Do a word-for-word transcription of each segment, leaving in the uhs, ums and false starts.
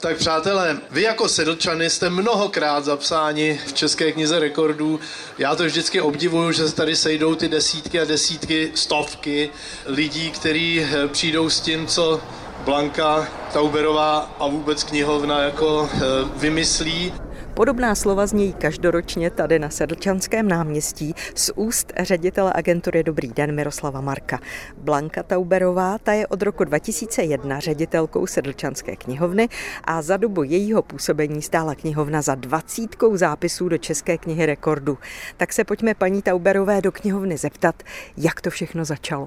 Tak přátelé, vy jako Sedlčany jste mnohokrát zapsáni v České knize rekordů. Já to vždycky obdivuju, že se tady sejdou ty desítky a desítky, stovky lidí, kteří přijdou s tím, co Blanka Tauberová a vůbec knihovna jako vymyslí. Podobná slova znějí každoročně tady na Sedlčanském náměstí z úst ředitele agentury Dobrý den Miroslava Marka. Blanka Tauberová, ta je od roku dva tisíce jedna ředitelkou Sedlčanské knihovny a za dobu jejího působení stála knihovna za dvacítkou zápisů do České knihy rekordů. Tak se pojďme paní Tauberové do knihovny zeptat, jak to všechno začalo.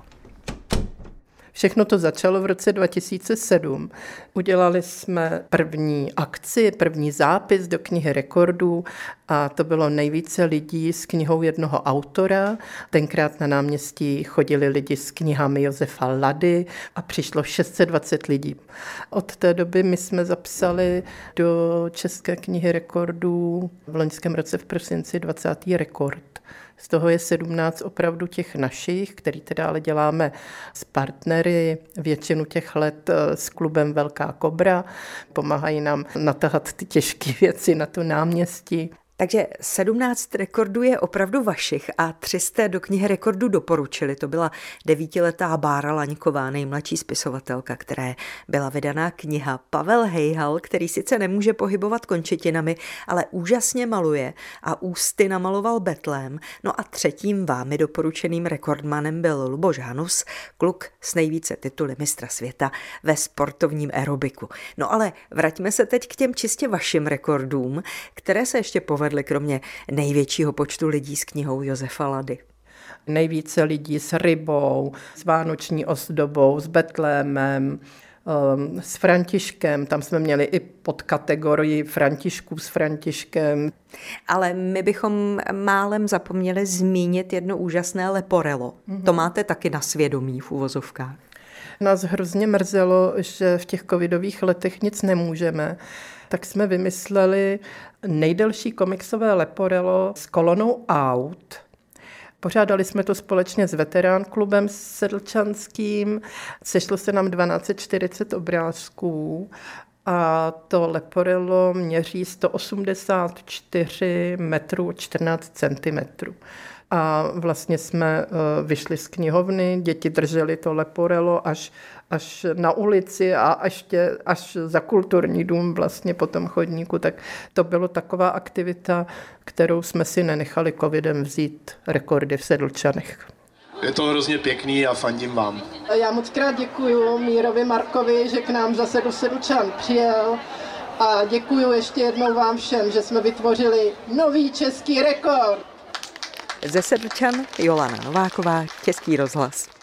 Všechno to začalo v roce dva tisíce sedm. Udělali jsme první akci, první zápis do knihy rekordů a to bylo nejvíce lidí s knihou jednoho autora. Tenkrát na náměstí chodili lidi s knihami Josefa Lady a přišlo šest set dvacet lidí. Od té doby my jsme zapsali do České knihy rekordů v loňském roce v prosinci dvacátý rekord. Z toho je sedmnáct opravdu těch našich, který teda ale děláme s partnery, většinu těch let s klubem Velká Kobra. Pomáhají nám natahat ty těžké věci na to náměstí. Takže sedmnáct rekordů je opravdu vašich a tři jste do knihy rekordů doporučili. To byla devítiletá Bára Laňková, nejmladší spisovatelka, které byla vydaná kniha. Pavel Hejhal, který sice nemůže pohybovat končetinami, ale úžasně maluje a ústy namaloval Betlém. No a třetím vámi doporučeným rekordmanem byl Luboš Hanus, kluk s nejvíce tituly mistra světa ve sportovním aerobiku. No ale vraťme se teď k těm čistě vašim rekordům, které se ještě povedly kromě největšího počtu lidí s knihou Josefa Lady. Nejvíce lidí s rybou, s vánoční ozdobou, s Betlémem, s Františkem. Tam jsme měli i podkategorii Františků s Františkem. Ale my bychom málem zapomněli zmínit jedno úžasné leporelo. Mm-hmm. To máte taky na svědomí v uvozovkách. Nás hrozně mrzelo, že v těch covidových letech nic nemůžeme, tak jsme vymysleli nejdelší komiksové leporelo s kolonou aut. Pořádali jsme to společně s veterán klubem sedlčanským, sešlo se nám tisíc dvě stě čtyřicet obrázků a to leporelo měří sto osmdesát čtyři metrů čtrnáct centimetrů. A vlastně jsme vyšli z knihovny, děti drželi to leporelo až, až na ulici a až, tě, až za kulturní dům vlastně po tom chodníku. Tak to bylo taková aktivita, kterou jsme si nenechali covidem vzít rekordy v Sedlčanech. Je to hrozně pěkný a fandím vám. Já moc krát děkuju Mírovi Markovi, že k nám zase do Sedlčan přijel. A děkuju ještě jednou vám všem, že jsme vytvořili nový český rekord. Ze Sedlčan Jolana Nováková, Český rozhlas.